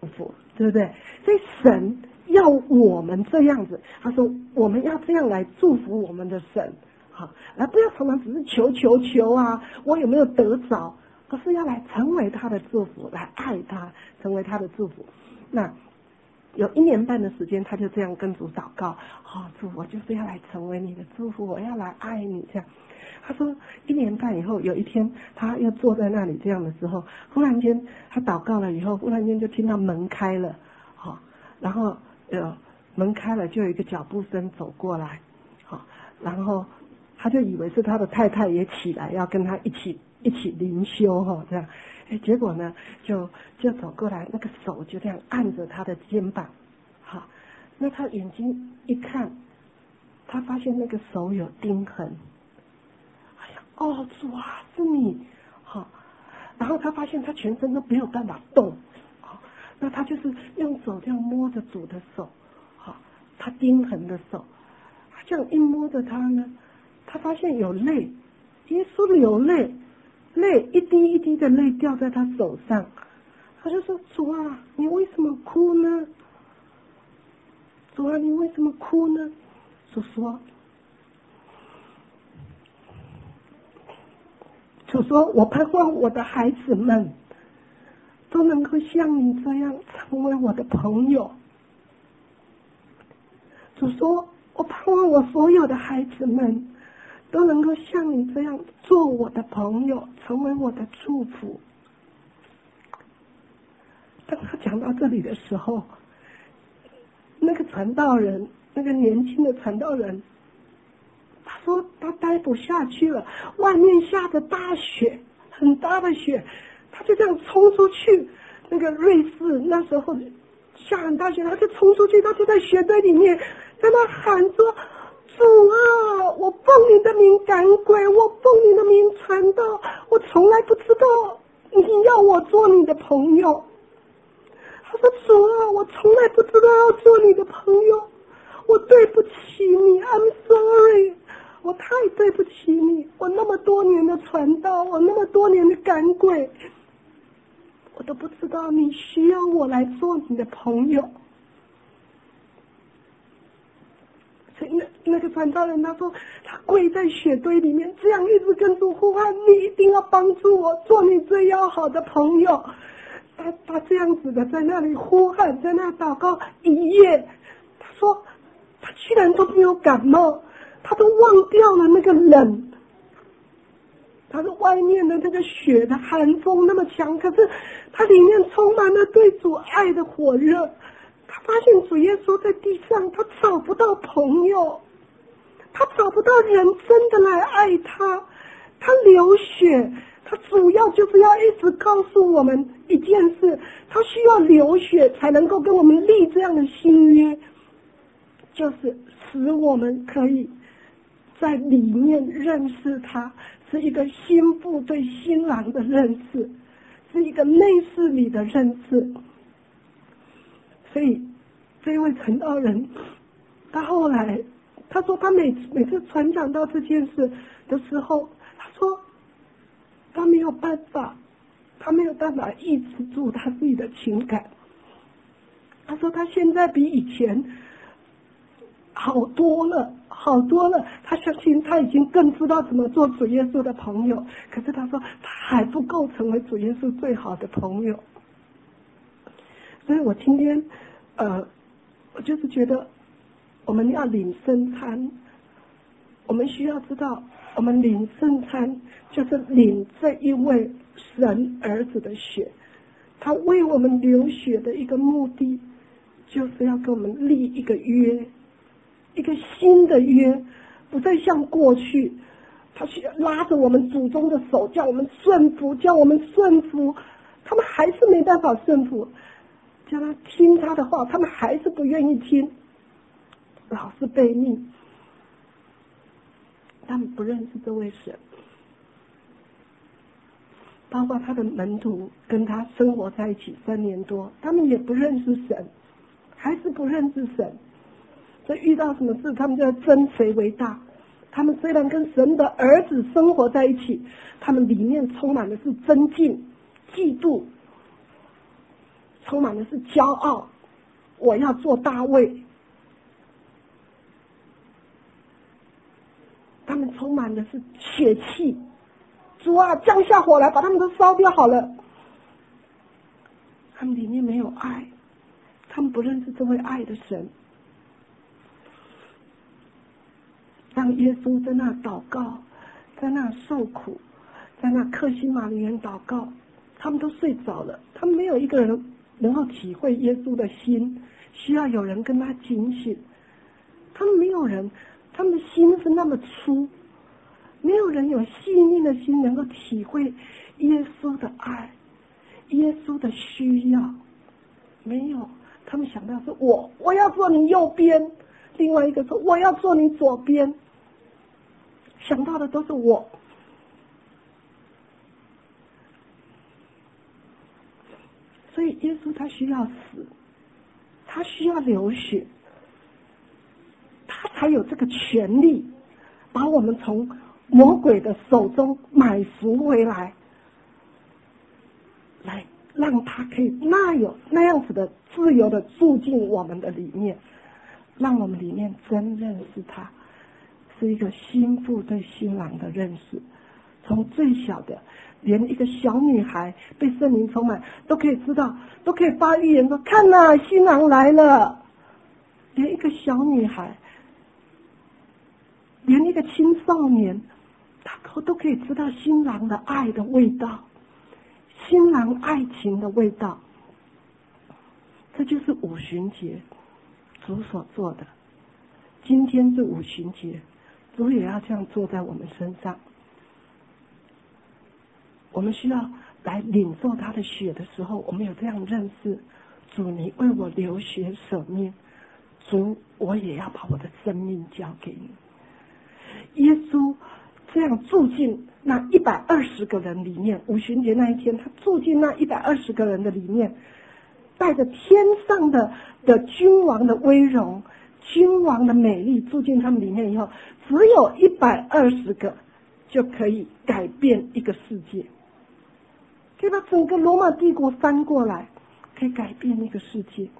福，对不对？所以神要我们这样子，他说我们要这样来祝福我们的神，好，而不要常常只是求啊，我有没有得着，而是要来成为他的祝福，来爱他，成为他的祝福。那有1年半的时间，他就这样跟主祷告，主，我就是要来成为你的祝福，我要来爱你这样。他说1年半以后，有一天他要坐在那里这样的时候，忽然间他祷告了以后，忽然间就听到门开了，然后门开了，就有一个脚步声走过来，然后他就以为是他的太太也起来要跟他一起灵修这样，结果呢就走过来，那个手就这样按着他的肩膀，那他眼睛一看，他发现那个手有钉痕，主啊，是你，然后他发现他全身都没有办法动，那他就是用手这样摸着主的手，他钉痕的手，他这样一摸着他呢，他发现有泪，耶稣流泪，泪一滴一滴的泪掉在他手上，他就说：主啊，你为什么哭呢？主啊，你为什么哭呢？主说，我盼望我的孩子们都能够像你这样成为我的朋友。主说，我盼望我所有的孩子们都能够像你这样做我的朋友，成为我的祝福。当他讲到这里的时候，那个传道人，那个年轻的传道人，他说他待不下去了，外面下着大雪，很大的雪，他就这样冲出去。那个瑞士那时候下很大雪，他就冲出去，他就在雪堆里面在那喊说：主啊，我奉你的名赶鬼，我奉你的名传道，我从来不知道你要我做你的朋友。他说：主啊，我从来不知道要做你的朋友，我对不起你 ，I'm sorry， 我太对不起你，我那么多年的传道，我那么多年的赶鬼，我都不知道你需要我来做你的朋友。所以那个传道人他说，他跪在雪堆里面，这样一直跟主呼喊：你一定要帮助我，做你最要好的朋友。他这样子的在那里呼喊，在那祷告一夜，他说他居然都没有感冒，他都忘掉了那个冷，他说外面的那个雪的寒风那么强，可是他里面充满了对主爱的火热。他发现主耶稣在地上，他找不到朋友，他找不到人真的来爱他，他流血，他主要就是要一直告诉我们一件事，他需要流血才能够跟我们立这样的新约，就是使我们可以在里面认识他，是一个新妇对新郎的认识，是一个内室里的认识。所以这位传道人他后来他说，他每次传讲到这件事的时候，他说他没有办法抑制住他自己的情感。他说他现在比以前好多了，他相信他已经更知道怎么做主耶稣的朋友，可是他说他还不够成为主耶稣最好的朋友。所以我今天我就是觉得我们要领圣餐，我们需要知道我们领圣餐就是领这一位神儿子的血，他为我们流血的一个目的就是要跟我们立一个约，一个新的约，不再像过去他需要拉着我们祖宗的手叫我们顺服，他们还是没办法顺服，叫他听他的话，他们还是不愿意听，老是悖逆，他们不认识这位神。包括他的门徒跟他生活在一起3年多，他们也不认识神，还是不认识神。所以遇到什么事他们就要争谁为大。他们虽然跟神的儿子生活在一起，他们里面充满的是争竞、嫉妒。 充满的是骄傲，我要做大卫。他们充满的是血气，主啊，降下火来，把他们都烧掉好了。他们里面没有爱，他们不认识这位爱的神。让耶稣在那祷告，在那受苦，在那客西马尼园祷告，他们都睡着了，他们没有一个人能够体会耶稣的心，需要有人跟他警醒。他们没有人，他们的心是那么粗，没有人有细腻的心能够体会耶稣的爱，耶稣的需要。没有，他们想到是我要坐你右边，另外一个说我要坐你左边，想到的都是我。所以耶稣他需要死，他需要流血，他才有这个权利把我们从魔鬼的手中买赎回来，来让他可以那样子的自由的住进我们的里面，让我们里面真认识他，是一个新妇对新郎的认识。从最小的，连一个小女孩被圣灵充满都可以知道，都可以发预言说看哪，新郎来了。连一个小女孩，连一个青少年，他都可以知道新郎的爱的味道，新郎爱情的味道。这就是五旬节主所做的。今天是五旬节，主也要这样做在我们身上。我们需要来领受他的血的时候，我们有这样认识：主，你为我流血舍命，主，我也要把我的生命交给你。耶稣这样住进那120个人里面，五旬节那一天，他住进那120个人的里面，带着天上的君王的威容、君王的美丽住进他们里面以后，只有120个就可以改变一个世界，可以把整个罗马帝国翻过来，可以改变一个世界。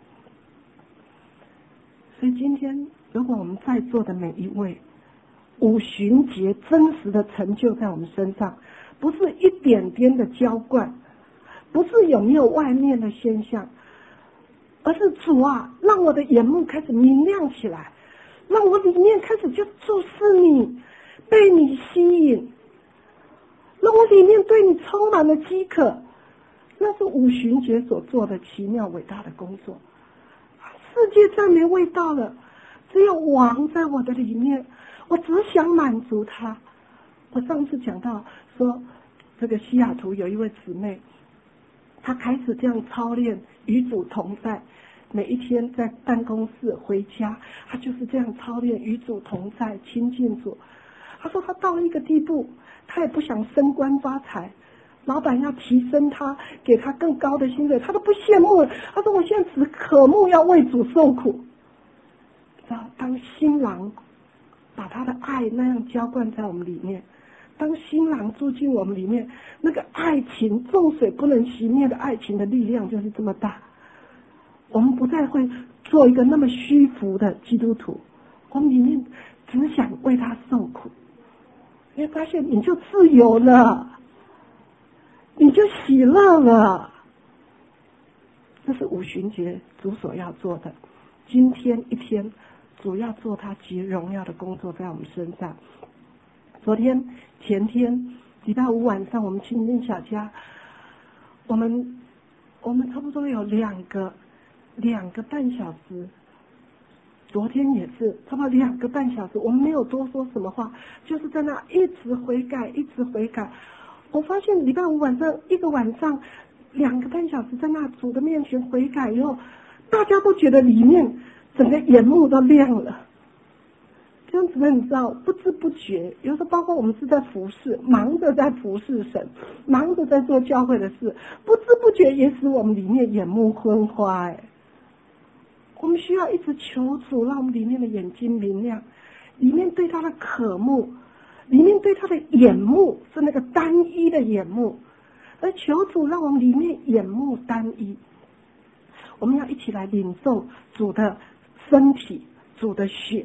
所以今天如果我们在座的每一位，五旬节真实的成就在我们身上，不是一点点的浇灌，不是有没有外面的现象，而是主啊，让我的眼目开始明亮起来，让我里面开始就注视你，被你吸引，让我里面对你充满了饥渴。那是五旬节所做的奇妙伟大的工作。世界再没味道了，只有王在我的里面，我只想满足他。我上次讲到说，这个西雅图有一位姊妹，她开始这样操练与主同在，每一天在办公室回家，她就是这样操练与主同在，亲近主。她说她到了一个地步，她也不想升官发财，老板要提升他，给他更高的薪水，他都不羡慕了。他说我现在只渴慕要为主受苦。当新郎把他的爱那样浇灌在我们里面，当新郎住进我们里面，那个爱情众水不能熄灭的爱情的力量就是这么大。我们不再会做一个那么虚浮的基督徒，我们里面只想为他受苦。你会发现你就自由了，你就喜乐了。这是五旬节主所要做的。今天一天，主要做他极荣耀的工作在我们身上。昨天、前天，礼拜五晚上，我们亲近小家，我们差不多有两个半小时。昨天也是差不多2个半小时，我们没有多说什么话，就是在那一直悔改，一直悔改。我发现礼拜五晚上一个晚上2个半小时在那主的面前悔改以后，大家都觉得里面整个眼目都亮了。这样子你知道，不知不觉，有时候包括我们是在服侍，忙着在服侍神，忙着在做教会的事，不知不觉也使我们里面眼目昏花。我们需要一直求主，让我们里面的眼睛明亮，里面对他的渴慕，里面对他的眼目是那个单一的眼目，而求主让我们里面眼目单一。 我们要一起来领受主的身体，主的血。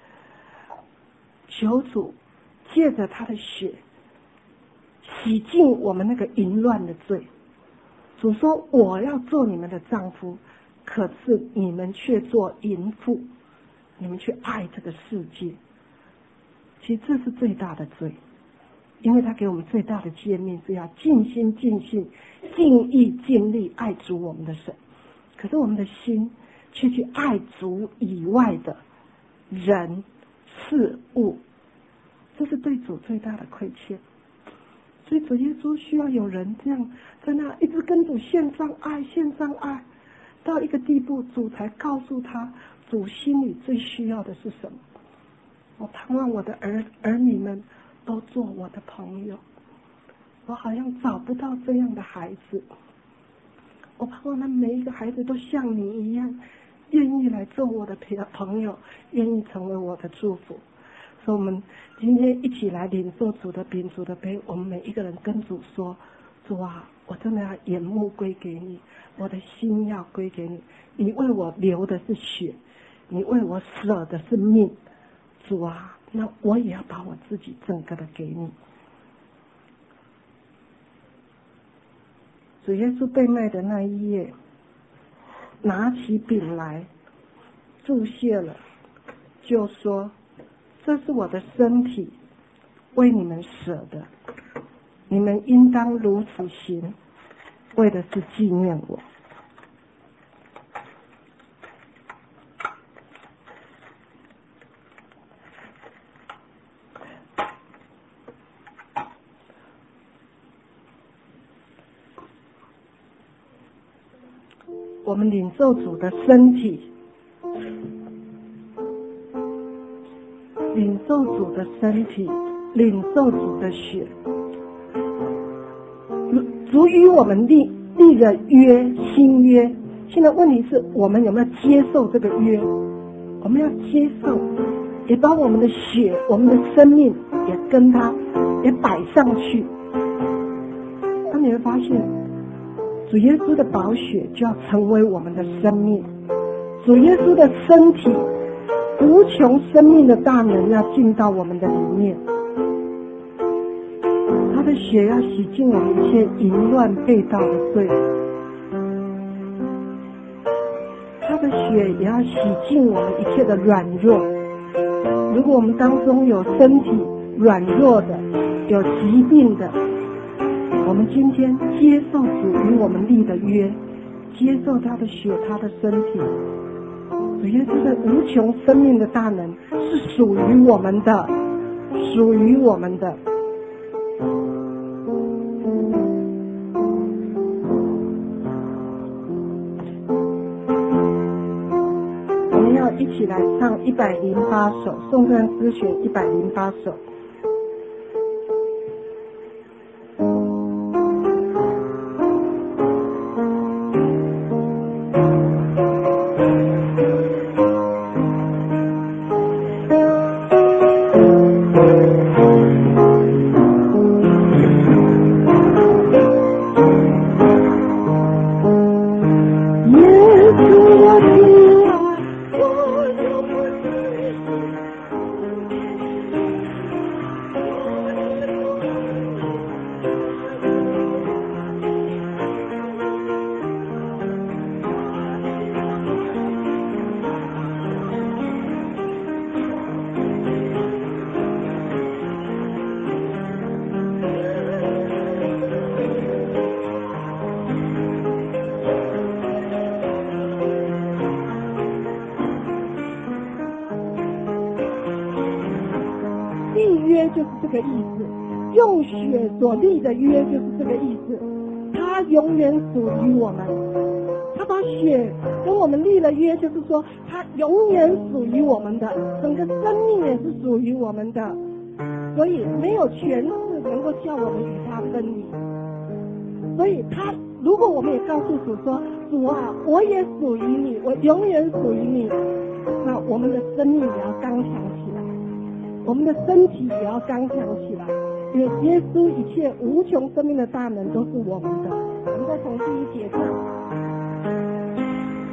求主借着他的血洗净我们那个淫乱的罪。主说，我要做你们的丈夫，可是你们却做淫妇，你们去爱这个世界。其实这是最大的罪，因为他给我们最大的诫命是要尽心尽性尽意尽力爱主我们的神，可是我们的心却去爱主以外的人事物，这是对主最大的亏欠。所以主耶稣需要有人这样在那一直跟主献上爱，献上爱，到一个地步，主才告诉他主心里最需要的是什么。我盼望我的儿女们都做我的朋友，我好像找不到这样的孩子。我盼望他每一个孩子都像你一样，愿意来做我的朋友，愿意成为我的祝福。所以我们今天一起来领受主的饼主的杯，我们每一个人跟主说，主啊，我真的要眼目归给你，我的心要归给你，你为我流的是血，你为我舍的是命，主啊，那我也要把我自己整个的给你。主耶稣被卖的那一夜，拿起饼来注谢了，就说，这是我的身体，为你们舍的，你们应当如此行，为的是纪念我。我们领受主的身体，领受主的身体，领受主的血。主与我们立了约，新约。现在问题是我们有没有接受这个约？我们要接受，也把我们的血，我们的生命也跟他也摆上去。那你会发现，主耶稣的宝血就要成为我们的生命，主耶稣的身体无穷生命的大能要进到我们的里面，他的血要洗净我们一切淫乱背道的罪，他的血也要洗净我们一切的软弱。如果我们当中有身体软弱的，有疾病的，我们今天接受主与我们立的约，接受他的血，他的身体。主耶稣的无穷生命的大能是属于我们的，属于我们的。我们要一起来唱108首，颂赞诗选108首。就是这个意思，用血所立的约就是这个意思，它永远属于我们，他把血跟我们立了约，就是说他永远属于我们的，整个生命也是属于我们的，所以没有权势能够叫我们与他分离。所以他如果我们也告诉主说，主啊，我也属于你，我永远属于你，那我们的生命也要刚强起来，我们的身体也要刚强起来，因为耶稣一切无穷生命的大能都是我们的。我们再从第一节唱。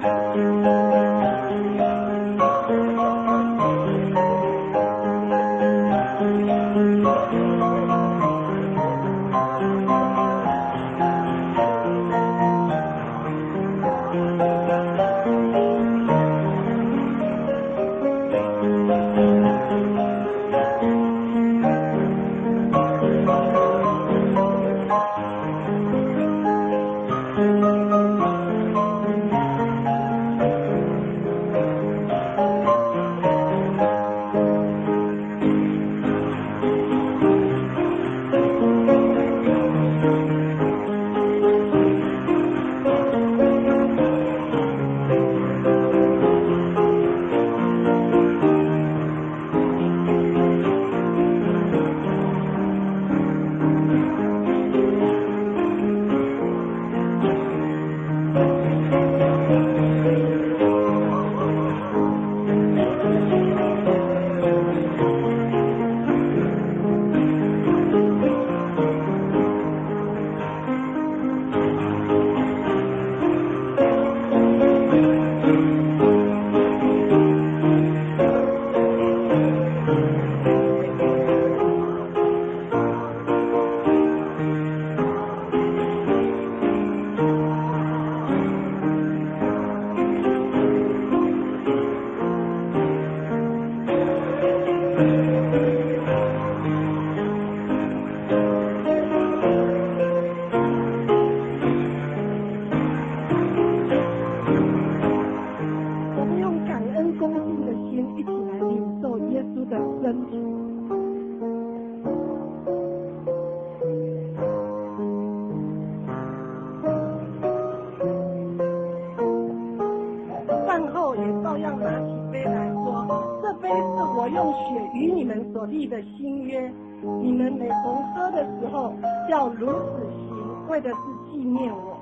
你们每逢喝的时候，要如此行，为的是纪念我。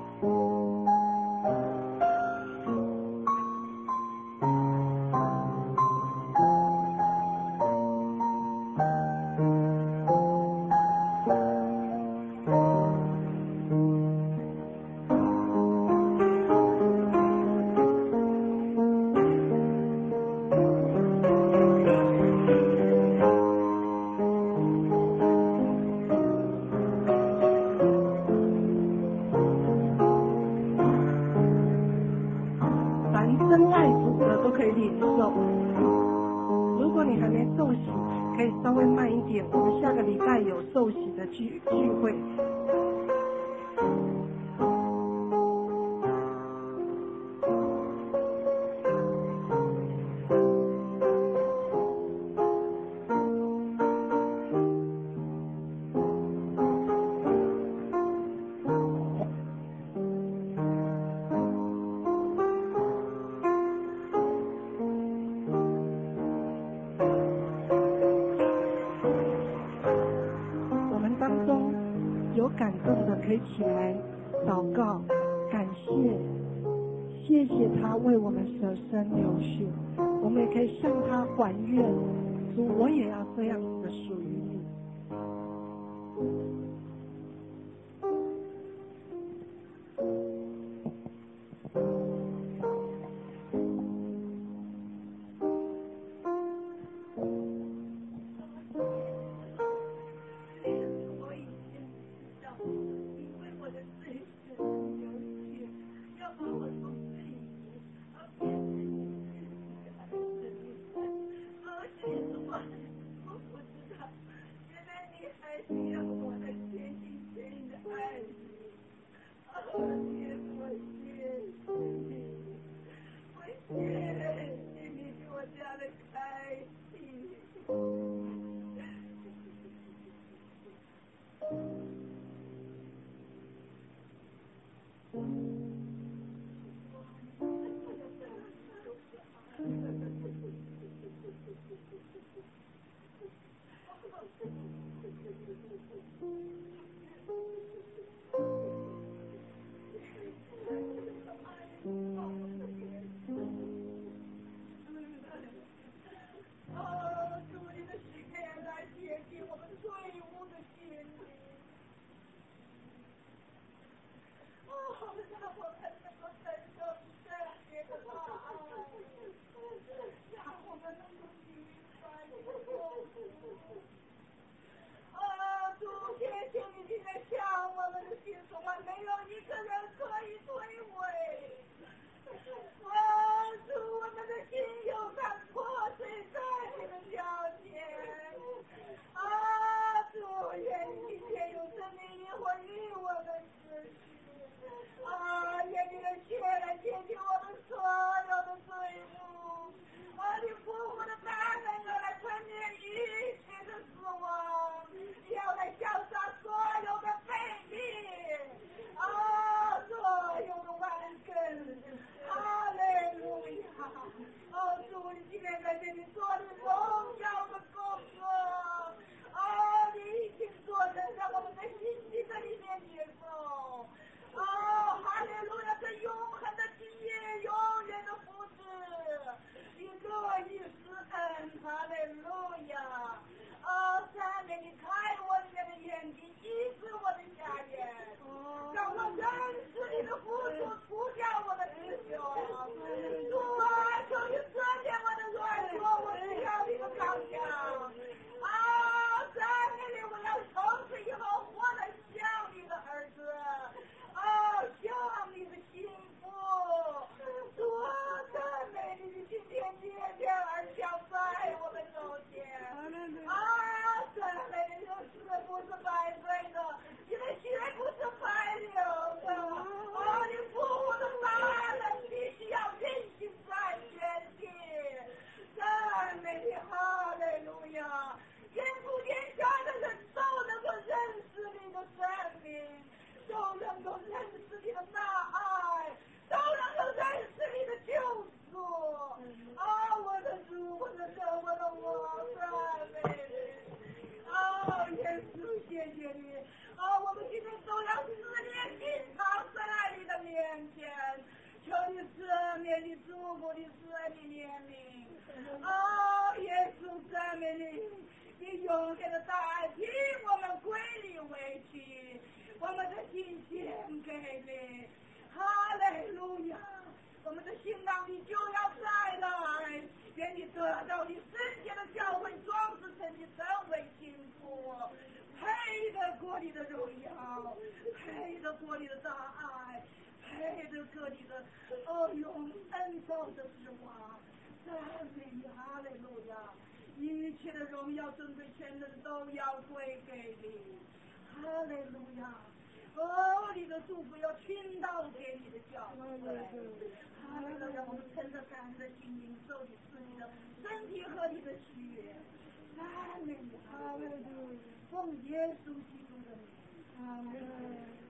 真爱主的都可以领受。如果你还没受洗，可以稍微慢一点，我们下个礼拜有受洗的聚会。感动的可以起来祷告，感谢他为我们舍身流血，我们也可以向他还愿，主，我也要这样子的属于你。 的付出除掉我的师兄。主啊，求你赦免我的软弱，我需要你的刚强。啊，赞美你，我要从此以后活得像你的儿子。啊，像你的幸福。主啊，赞美你，今天接天而降在我们中间。啊，赞美你的血不是白费的，你的血不是白流的。啊，你父我的大人必须要运行在全体。赞美你，哈利路亚！天父天下的人都能够认识你的生命，都能够认识你的大爱，都能够认识你的救赎。啊，我的主，我的神，我的王，赞美你！啊，耶稣，谢谢你！啊，我们今天都要思念品尝在你的面前，求你赦免你祝福你赦免怜悯。啊，耶稣，赞美你！你永远的大爱替我们归你为去，我们的心献给你。哈利路亚！我们的新郎你就要再来，愿你得到你圣洁的教会装饰成你成为幸福，配得过你的荣耀，配得过你的大爱，配得过你的永恩高的之王。赞美你，哈利路亚！一切的荣耀尊贵权能都要归给你，哈利路亚！哦，你的祝福要倾倒给你的教会，哈利路亚！我们趁着感恩的心灵受你自己的身体和你的血，哈利路亚！哈利路亚！奉耶稣基督的名，阿门。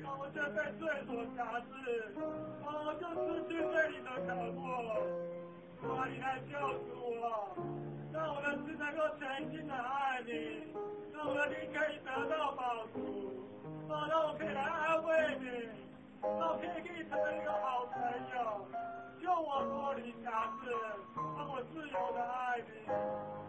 我这被罪所辖制，我就失去对你的渴慕。你来救赎我，让我的心能够全心的爱你，让我的灵可以得到饱足，让我可以来安慰你，让我可以成为一个好朋友，救我脱离辖制，让我自由的爱你。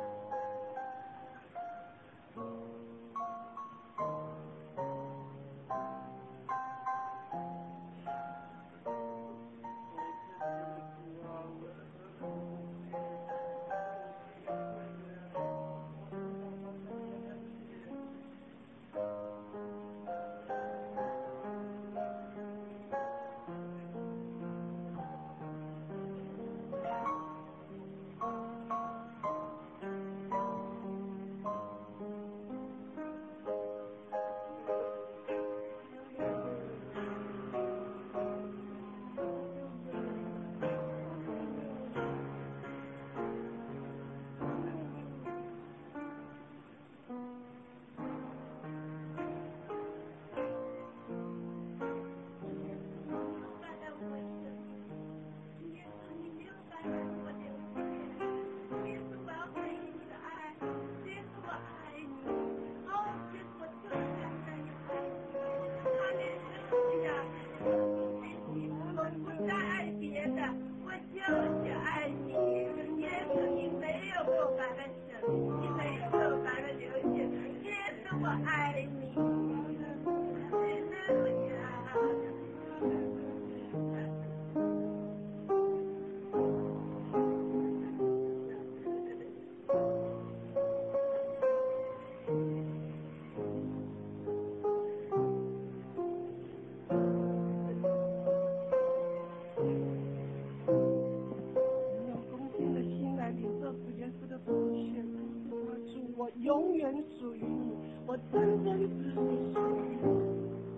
我永远属于你，我真真实实属于你。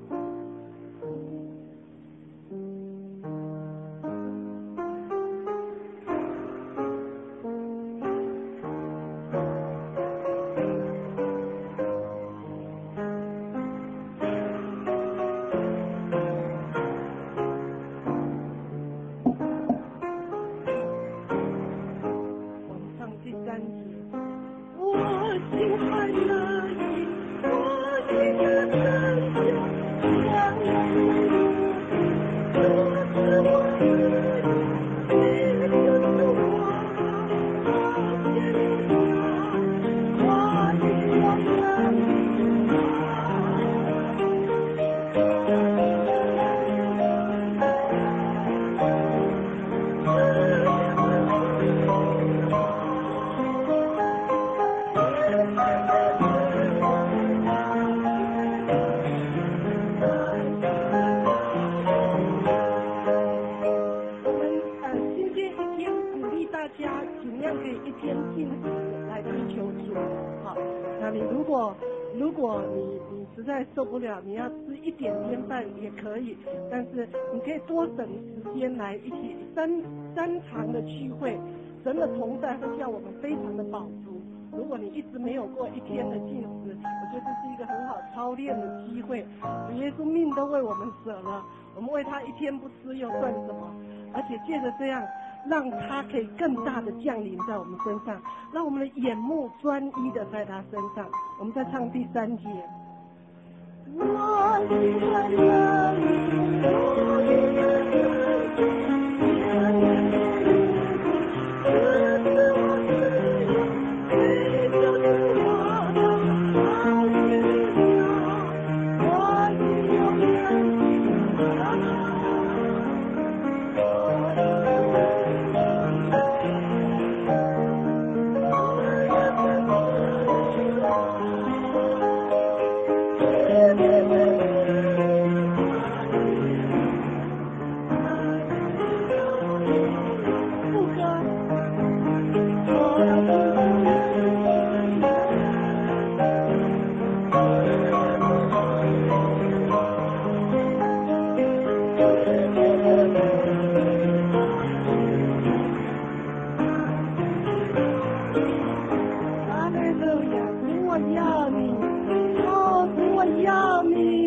如果你实在受不了，你要吃一点点饭也可以，但是你可以多省时间来一起三场的聚会，神的同在会叫我们非常的饱足。如果你一直没有过一天的禁食，我觉得这是一个很好操练的机会。耶稣命都为我们舍了，我们为他一天不吃又算什么？而且借着这样，让他可以更大的降临在我们身上，让我们的眼目专一的在他身上。我们再唱第3节。我喜欢那里，我喜欢我要你，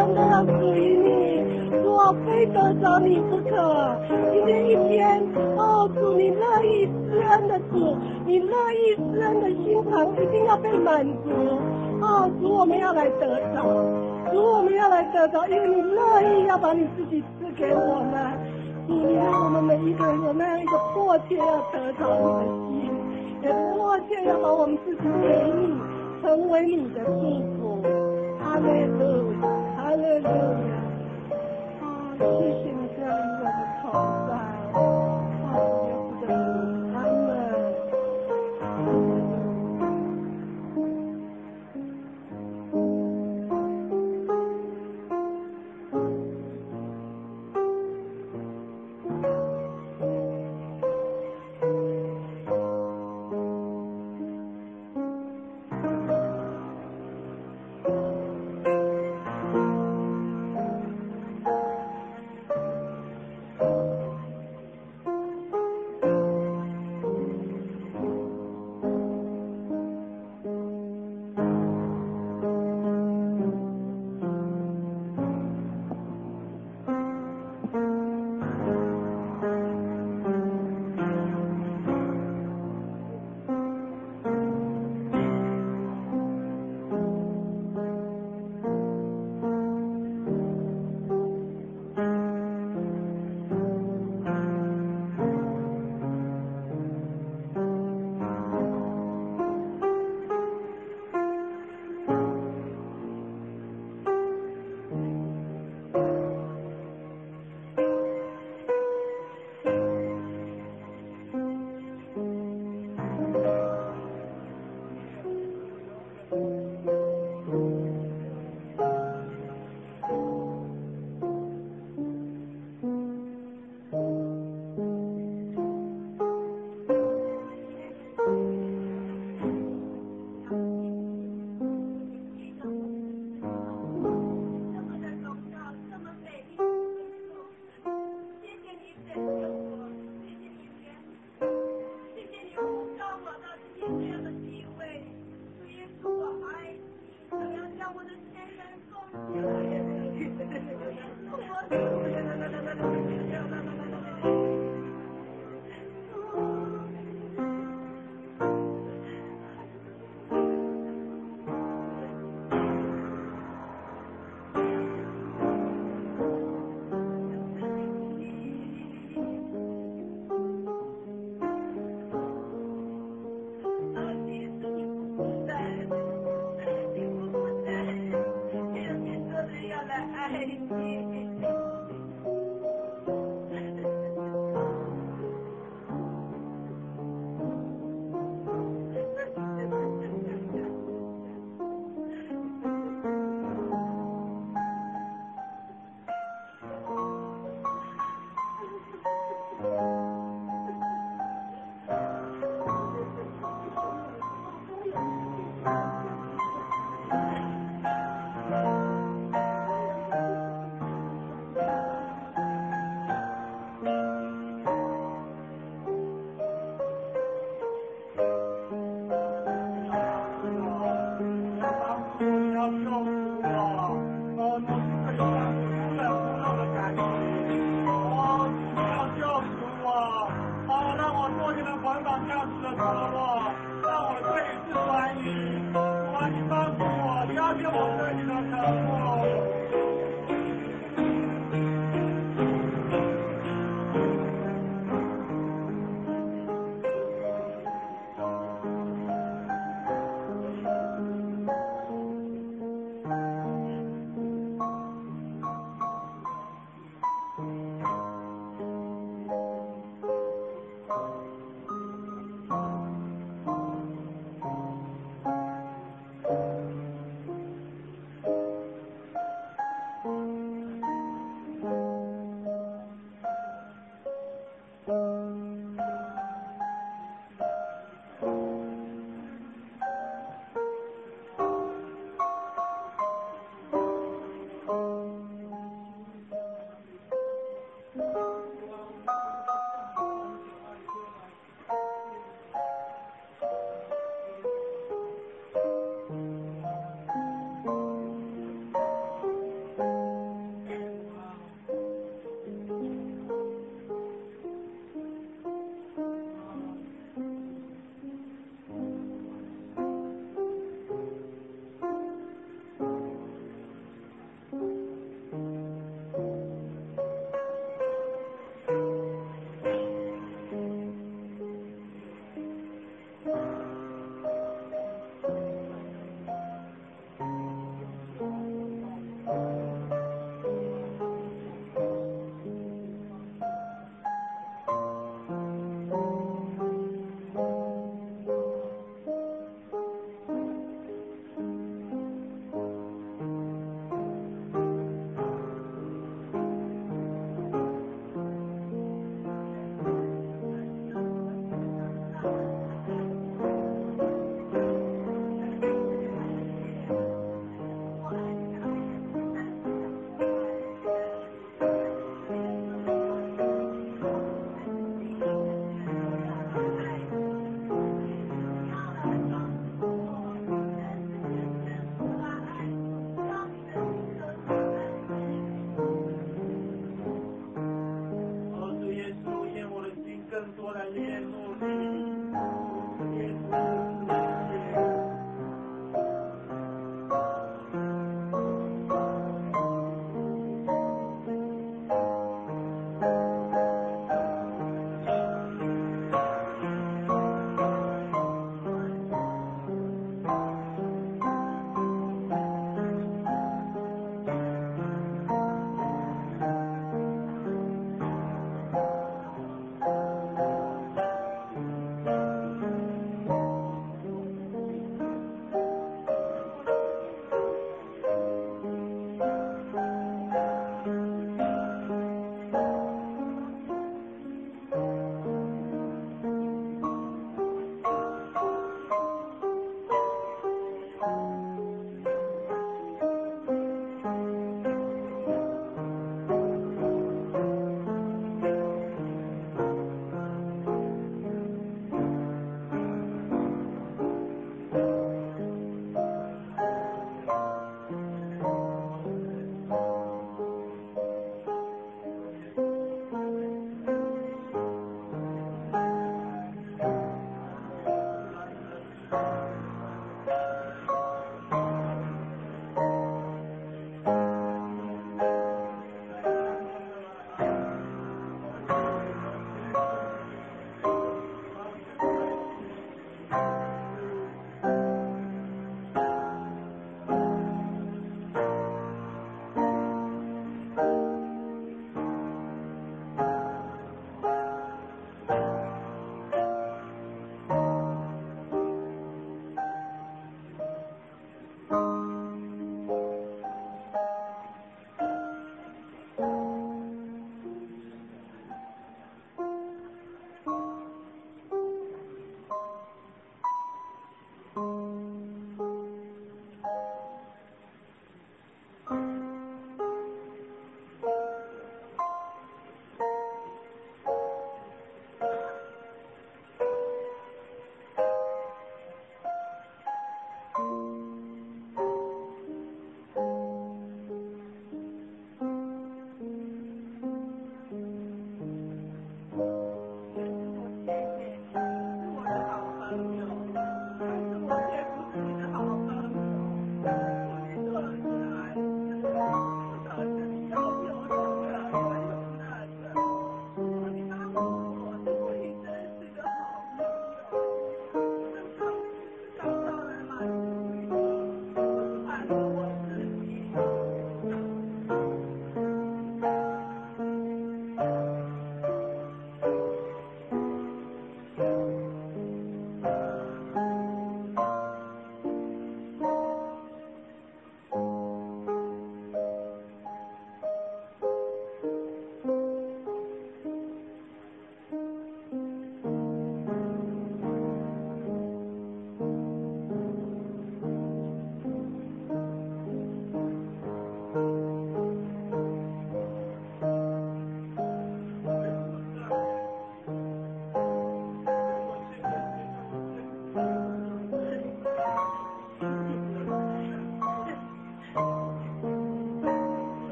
生都要属于你，主啊，非得着你不可。今天一天，哦，主，你乐意施恩的主，你乐意施恩的心肠一定要被满足。哦，主，我们要来得着，主，我们要来得着，因为你乐意要把你自己赐给我们。主，你让我们每一个人有那样一个迫切要得着你的心，也迫切要把我们自己给你，成为你的祝福。哈利路亚，哈利路亚。啊，谢谢你这样与我的同在。啊，主耶稣的名，阿门。 谢谢你呼召我到今天这样的地位，主耶稣，我爱